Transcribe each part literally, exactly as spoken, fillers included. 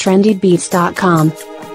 trendy beats dot com.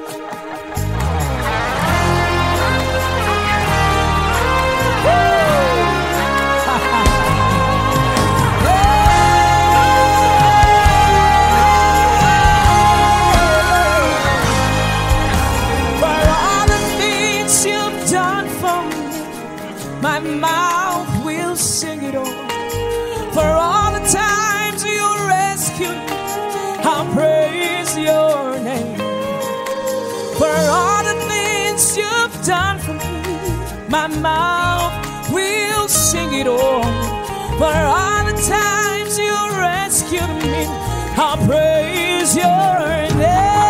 My mouth will sing it all. For all the times you rescued me, I'll praise your name. For all the things you've done for me, my mouth will sing it all. For all the times you rescued me, I'll praise your name.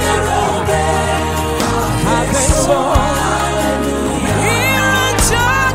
John,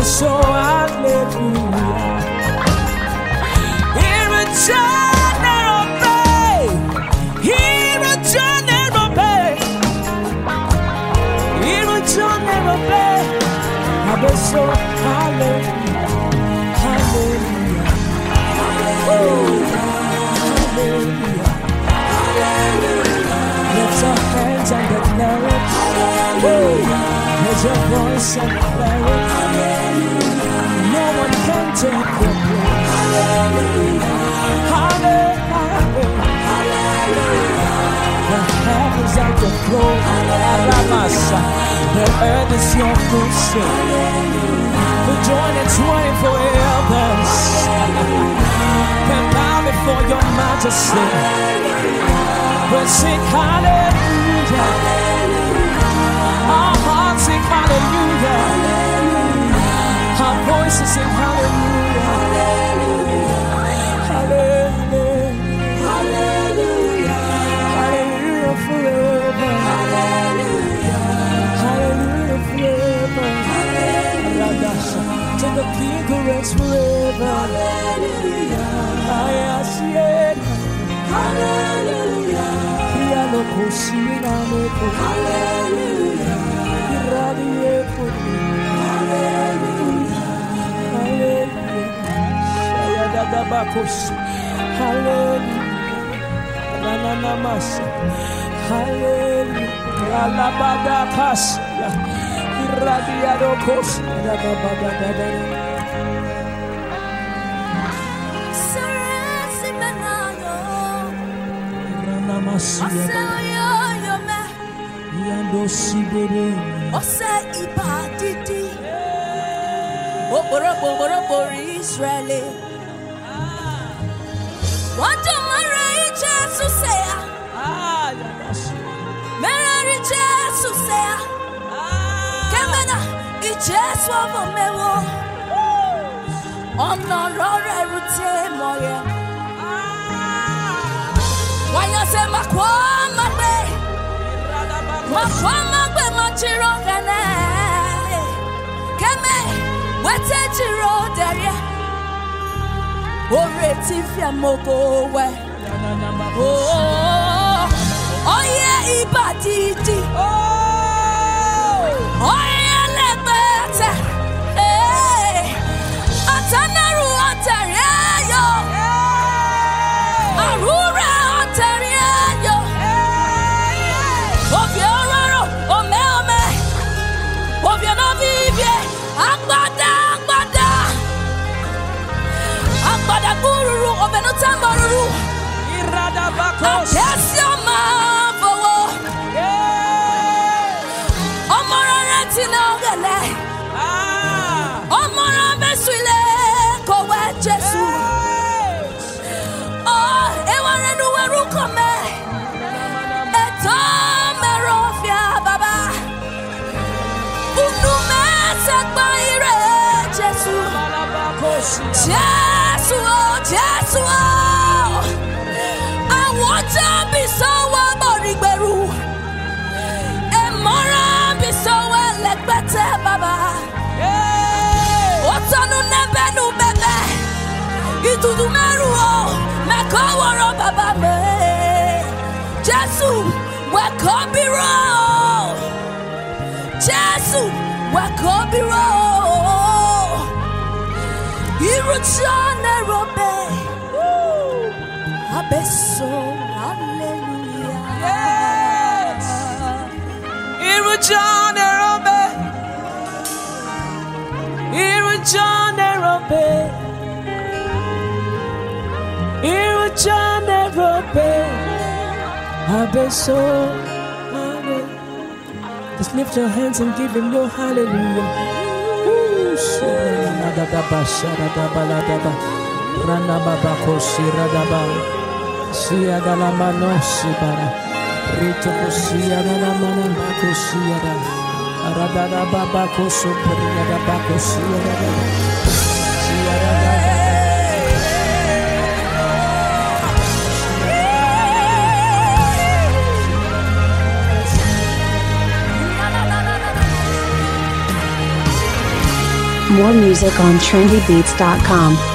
abeso hallelujah. Here a general bay, here a general bay, here a general bay, abeso hallelujah, hallelujah, hallelujah, hallelujah. Lift your hands and declare it. Raise your voice and declare it. No one can take your place. Hallelujah. The heavens are your throne. The earth is your footstool. We join in twenty-four elders and bow before your majesty. We sing hallelujah. Our hearts sing hallelujah. Our voices sing hallelujah. Hallelujah. Hallelujah. Hallelujah forever. Hallelujah. Hallelujah forever. Hallelujah. To the King who reigns forever. Hallelujah. I ask it. Hallelujah. Hallelujah. Hallelujah. Ose ibadidi Oboro boro boro Israeli Wado mara Jesu seya Mara Jesu seya Kemena Jesu omewo Onoro rute moye Wanya se makwa magbe Makwa magbe machiro gane Keme wete chiro derie Ore ti fia mogo we Oh Oh yeah ibadidi Oh Oh yeah lebete Eh Atanaru atarie yo Arura atarie yo Obiororo ome ome Obiano vivie Agbada agbada Agbada gururu obeno tambaruru Irada bakos Atesioma fowo Omora retina ogele Omora beswile kowe Jesu Oh eware nuweru kome Eto merofia baba Unume sekba ire Jesu Jesu oh Jesu oh I want to be so borigberu Emora be so like better baba Otonu nebenu bebe Itudu meru oh Mekaworo baba me Jesu wekobiro Jesu wekobiro Iruchane robe Abeso hallelujah Yes Irujane robe Irujane robe Irujane robe Abeso hallelujah. Just lift your hands and give him your hallelujah. Rana baba koshira daba, siya dala mano sibara, rito koshia dala mano koshia dala, arada baba koshopria daba koshia dala, siya dala. More music on trendy beats dot com.